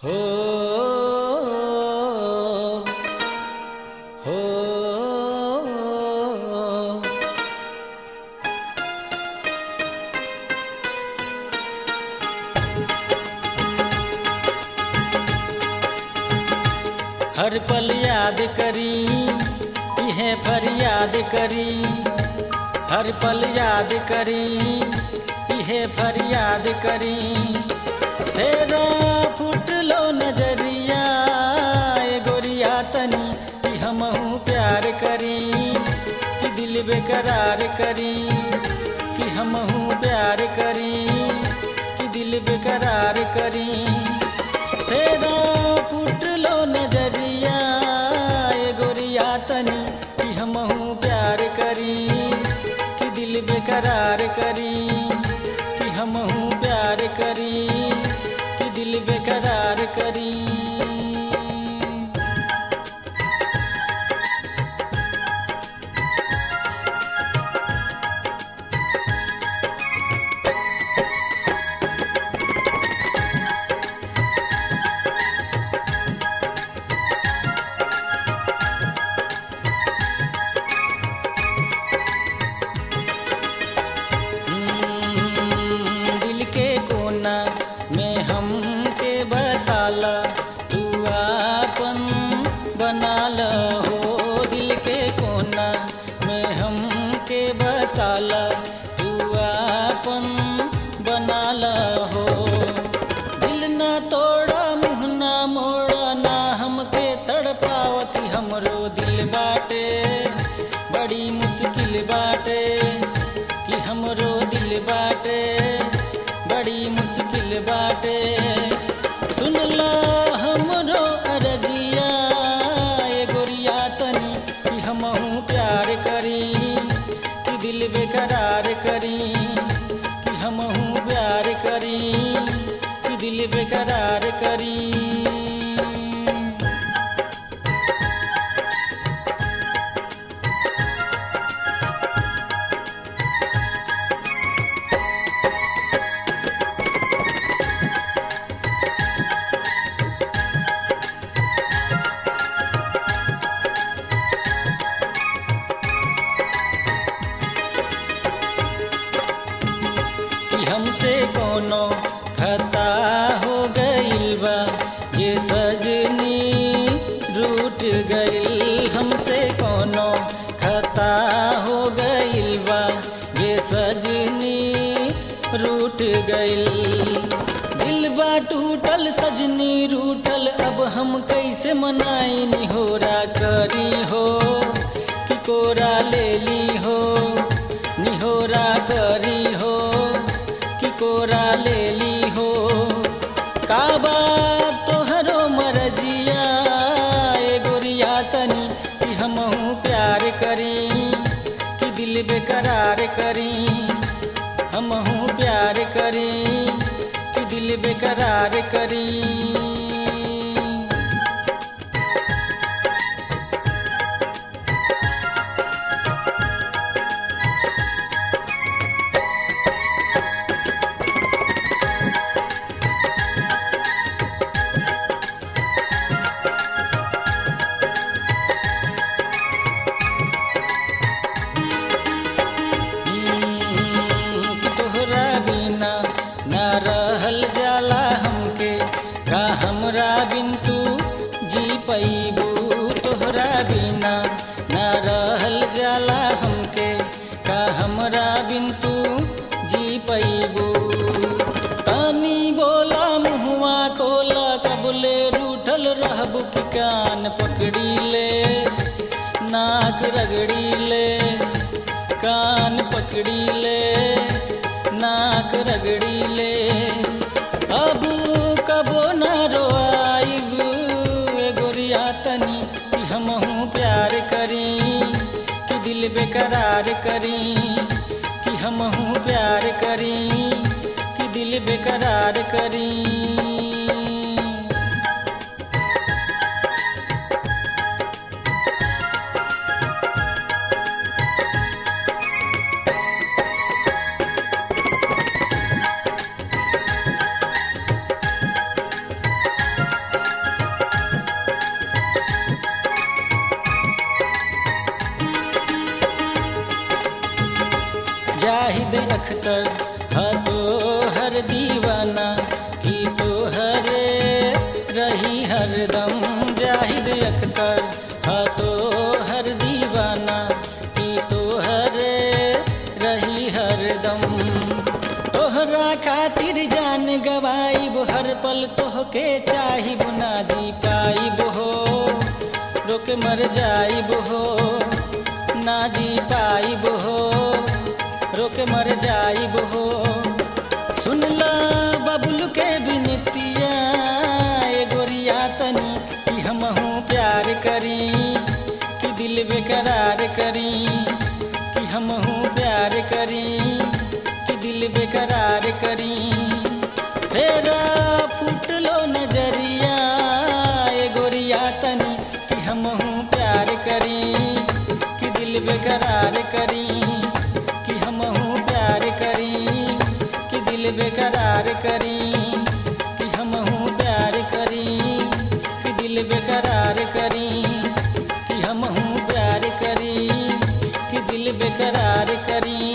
हो हो हर पल याद करी इहे फरियाद करी, हर पल याद करी इहे फरियाद करी। तेरा फुटलो नजरिया ए गोरिया तनी कि हमहू प्यार करी, कि दिल बेकरार करी, कि हमहू प्यार करी, कि दिल बेकरार करी। तेरा फुटलो नजरिया ए गोरिया तनी कि हमहू प्यार करी, कि दिल बेकरार करी, कि हमहू प्यार करी, कि दिल बेकरार करी। दिल के कोना में हमके बसाला, तू आपन बना ल हो। दिल के कोना में हमके बसाला, तू आपन बना ल हो। दिल ना तोड़ा मुँह ना मोड़ा, ना हमके तड़पाव कि हमरो दिल बाटे बड़ी मुश्किल बाटे, कि हमरो दिल बाटे बड़ी मुश्किल बाटे। सुन ला हमरो अरजिया ए गोरिया तनी कि हमहू प्यार करी, कि दिल बेकरार करी, कि हमहू प्यार करी, कि दिल बेकरार करी। हमसे कोनो खता हो गइल बा, जे सजनी रूठ गइल। हमसे कोनो खता हो गइल बा, जे सजनी रूठ गइल। दिल बा टूटल सजनी रूठल, अब हम कैसे मनाई निहोरा करी हो, कि कोरा ले ली हो, निहोरा करी हो, कोरा ले ली हो। काबा तोहरो मरजिया ए गोरिया तनी कि हमहू प्यार करी, कि दिल बेकरार करी, हमहू प्यार करी, कि दिल बेकरार करी। ना रहल जाला हमके, का हमरा बिन तू जी पैबू। तोहरा बिना ना रहल जाला हमके, का हमरा बिन तू जी पैबू। तानी बोला मुँहवा खोला, कबले रूठल रहबू कि कान पकड़ी ले, नाक रगड़ी ले, कान पकड़ी ले, नाक रगड़ी ले। अब कबो न रोआइब ए गोरिया तनी कि हमहू प्यार करी, कि दिल बेकरार करी, कि हमहू प्यार करी, कि दिल बेकरार करी। हरदम जाहिद अख्तर हा तो हर दीवाना की तो हरे रही हरदम। तोहरा खातिर जान गवाइब हर पल तोहके चाहिब ना जी पाइब हो रोके मर जाइब हो ना जी पाइब हो रोके मर जाइब हो। सुन ला बबलू के बिनतिया ए गोरिया तनी कि हमहू प्यार करी कि दिल बेकरार करी कि हमहू प्यार करी कि दिल बेकरार करी। फेरा फुटलो नजरिया ए गोरिया तनी कि हमहू प्यार करी कि दिल बेकरार करी कि हमहू प्यार करी कि दिल बेकरार करी कि हमहू प्यार करी कि दिल बेकरार करी कि हमहू प्यार करी कि दिल बेकरार करी।